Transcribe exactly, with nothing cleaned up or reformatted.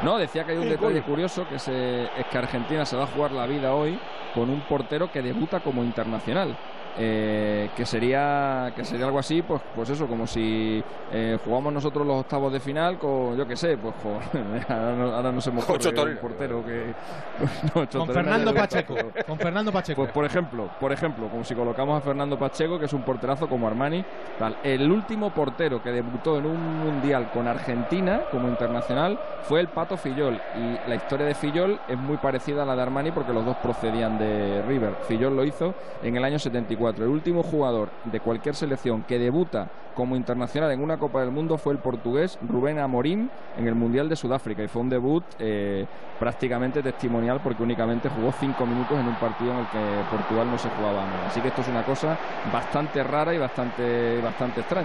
No, decía que hay un detalle curioso, que se, es que Argentina se va a jugar la vida hoy con un portero que debuta como internacional. Eh, que sería que sería algo así, pues pues eso, como si eh, jugamos nosotros los octavos de final con, yo qué sé, pues joder, ahora, no, ahora no se me ocurre un portero que no, con Fernando Pacheco con Fernando Pacheco pues por ejemplo por ejemplo como si colocamos a Fernando Pacheco, que es un porterazo como Armani, tal. El último portero que debutó en un mundial con Argentina como internacional fue el Pato Fillol, y la historia de Fillol es muy parecida a la de Armani porque los dos procedían de River. Fillol lo hizo en el año setenta y cuatro. El último jugador de cualquier selección que debuta como internacional en una Copa del Mundo fue el portugués Rubén Amorim en el Mundial de Sudáfrica, y fue un debut eh, prácticamente testimonial porque únicamente jugó cinco minutos en un partido en el que Portugal no se jugaba nada. Así que esto es una cosa bastante rara y bastante, bastante extraña.